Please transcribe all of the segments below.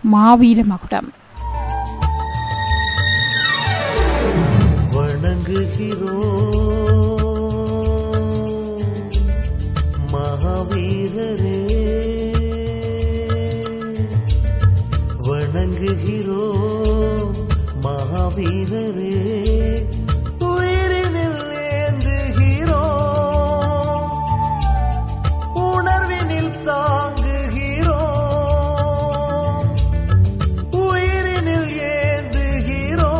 மாவீர மகுடம். மகாவீரரே வணங்குகிறோ மகாவீரரே உயிரினில் ஏந்துகிறோ உணர்வினில் தாங்குகிறோ உயிரினில் ஏந்துகிறோ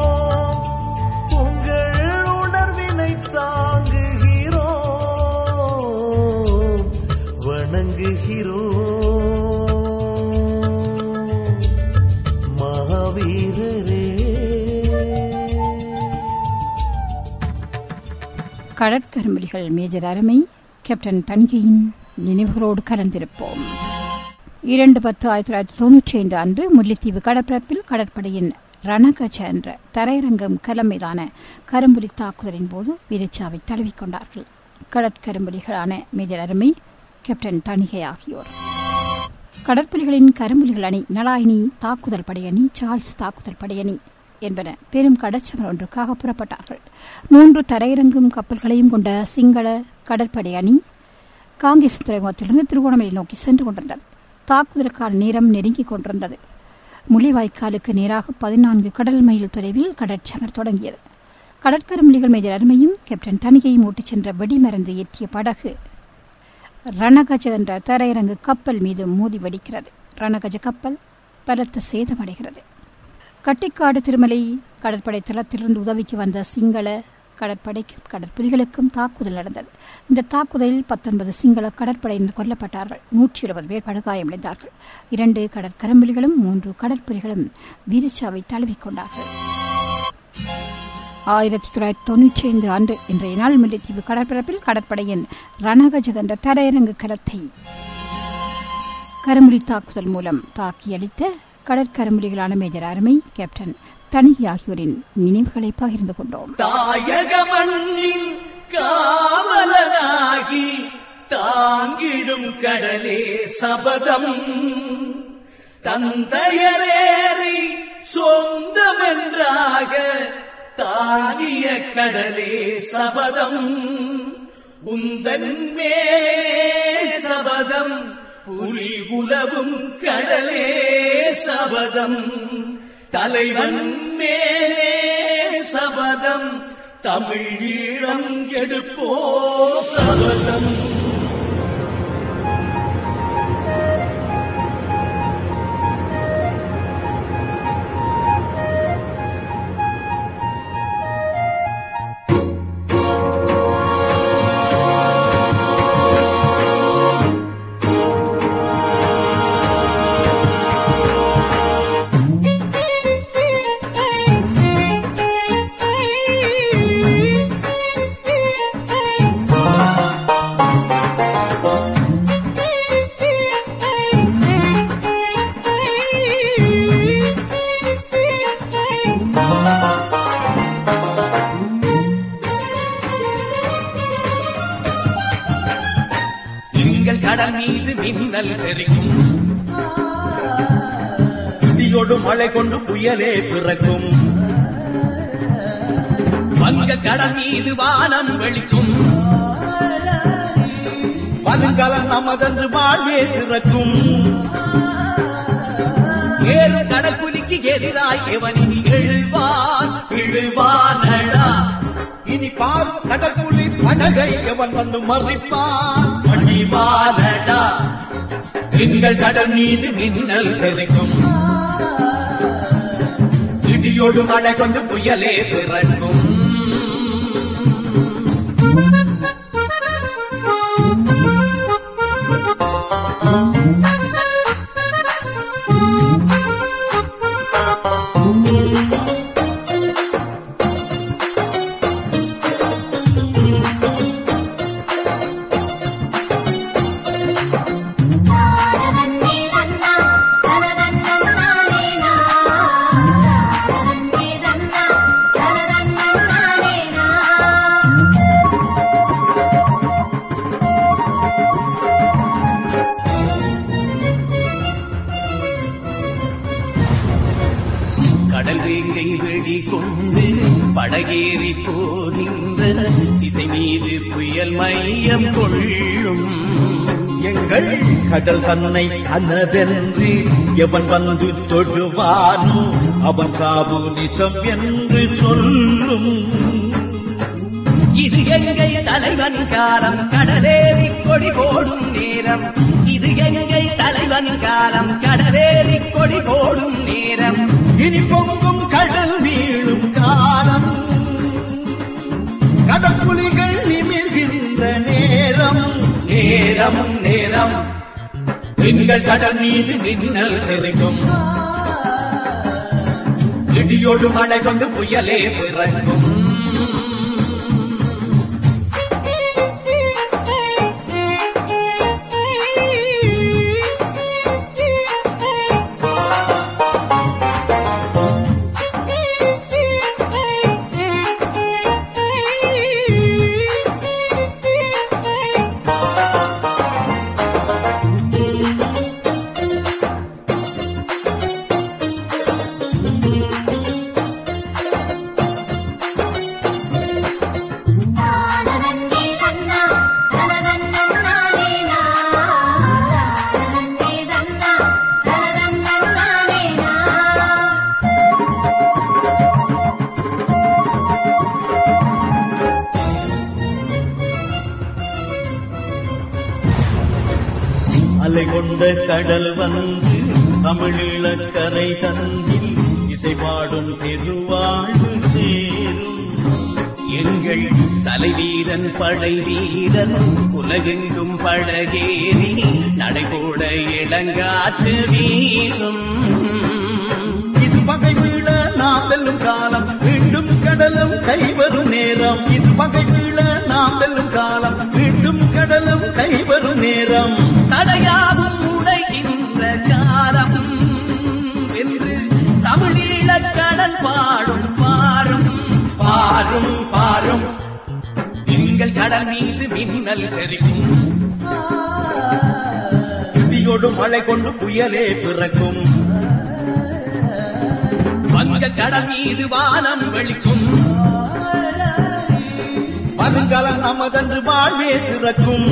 உங்கள் உணர்வினை தாங்குகிறோ வணங்குகிறோ மகாவீரரே. கடற்கரும்புலிகள் மேஜர் அருமை கேப்டன் தணிகையின் நினைவுகளோடு கலந்திருப்போம். 2/10/1995 அன்று முல்லைத்தீவு கடற்பரப்பில் கடற்படையின் ரணகஜ என்ற தரையிறங்கும் கலம் மீதான கரும்புலி தாக்குதலின் போது வீரச்சாவை தழுவிக்கொண்டார்கள். கடற்கரும்புலிகளான மேஜர் அருமை, கேப்டன் தணிகை ஆகியோர். கடற்புலிகளின் கரும்புலிகள் அணி, நலாயினி தாக்குதல் படையணி, சார்ல்ஸ் தாக்குதல் படையணி என்பன பெரும் கடற்சமர் ஒன்றுக்காக புறப்பட்டார்கள். 3 தரையிறங்கும் கப்பல்களையும் கொண்ட சிங்கள கடற்படை அணி காங்கேசன் துறைமுகத்திலிருந்து திருகோணமலை நோக்கி சென்று கொண்டிருந்தது. தாக்குதலுக்கான நேரம் நெருங்கிக் கொண்டிருந்தது. முள்ளிவாய்க்காலுக்கு நேராக 14 கடல் மைல் தொலைவில் கடற்சமர் தொடங்கியது. கடற்கரும்புலிகள் மேஜர் அருமையும் கேப்டன் தணிகையும் ஓட்டிச் சென்ற வெடிமருந்து ஏற்றிய படகு ரணகஜ என்ற தரையிறங்கு கப்பல் மீது மோதி வெடிக்கிறது. ரணகஜ கப்பல் பலத்த சேதமடைகிறது. கட்டிக்காடு திருமலை கடற்படை தளத்திலிருந்து உதவிக்கு வந்த சிங்கள கடற்படைக்கும் கடற்புலிகளுக்கும் தாக்குதல் நடந்தது. இந்த தாக்குதலில் 19 சிங்கள கடற்படையினர் கொல்லப்பட்டார்கள். 120 பேர் படுகாயமடைந்தார்கள். 2 கடற்கரும்புலிகளும் 3 கடற்புலிகளும் வீரச்சாவை தழுவிக்கொண்டார்கள். 1995 அன்று இன்றைய நாள் முல்லைத்தீவு கடற்பரப்பில் கடற்படையின் ரணகஜ என்ற தரையிறங்கு கலத்தை கரும்புலி தாக்குதல் மூலம் தாக்கியளித்த கடற்கரும்புலிகளான மேஜர் அருமை, கேப்டன் தணிகை ஆகியோரின் நினைவுகளை பகிர்ந்து கொண்டோம். தாயக மண்ணின் காவலனாகி தாங்கிடும் கடலே சபதம், தந்தையரேறி சொந்தமென்றாக தானிய கடலே சபதம், உந்தன் மேலே சபதம், புலி உலவும் கடலே சபதம், தலைவன் மேலே சபதம், தமிழ் ஈழம் எடுப்போ சபதம். கடல் மீது மின்னல் தெரிக்கும், இடியோடு மழை கொண்டு புயலே பிறக்கும், வங்க கடல் மீது வானம் வெளிக்கும், வருங்காலம் நமதென்று வாழ்வே திறக்கும், ஏழு கடற்குலிக்கு எதிராய் எவனின் எழுவான் விழுவானடா, இனி பாரு கடற்குலி படகை எவன் வந்து மறிப்பான் அழிவானடா, எங்கள் கடல் மீது மின்னல் தெரிக்கும், இடியோடு மழை கொண்டு புயலே பிறக்கும். na மீன்பிடி கொண்டு படகேறி போகின்ற திசை மீது புயல் மையம் கொள்ளும். எங்கள் கடல் தன்னை தனதென்று எவன் வந்து தொழுவானோ அவன் சாவு நிசம் என்று சொல்லும். இது எங்கள் தலைவன் காலம் கடலேறி கொடி போடும் நேரம். இது எங்கள் தலைவன் காலம் கடலேறி கொடி போடும் நேரம். இனி பொங்கும் கடல் வீழும் காலம் கடற்புலிகள் நிமிர்கின்ற நேரம். நேரம் நேரம் எங்கள் கடல் மீது மின்னல் தெரிக்கும். இடியோடு மழை கொண்டு புயலே பிறக்கும். அலை கொண்ட கடல் வந்து தமிழீழக்கரை தந்தில் இசை பாடும் திருவாழ்வு சேரும். எங்கள் தலைவீரன் படை வீரன் உலகெங்கும் படகேறி நடைபோட இளங்காற்று வீசும். இது பகை வீழ நாம் வெல்லும் காலம் மீண்டும் கடலும் கைவரும் நேரம். இது பகை வீழ நாம் வெல்லும் காலம் மீண்டும் கடலும் கைவரும் நேரம். தடையாவும் உடைகின்ற காலம் என்று தமிழீழக் கடல் பாடும் பாரும் பாரும் பாரும். எங்கள் கடல் மீது மின்னல் தெரிக்கும். இடியோடு மழை கொண்டு புயலே பிறக்கும். வங்க கடல் மீது வானம் வெளிக்கும். வருங்காலம் நமதன்று வாழ்வே திறக்கும்.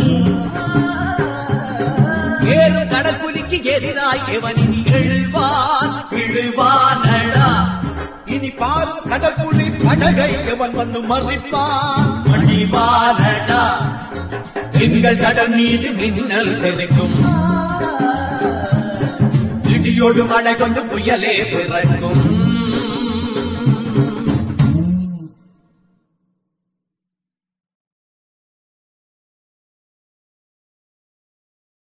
ஏழு கடற்குலிக்கு எதிராய் எவனின் எழுவான் விழுவானடா. இனி பாரும் கடற்குழி படகை எவன் வந்து மறிப்பான் அழிவானடா. எங்கள் கடல் மீது மின்னல் தெரிக்கும். இடியோடு மழை கொண்டு புயலே பிறக்கும்.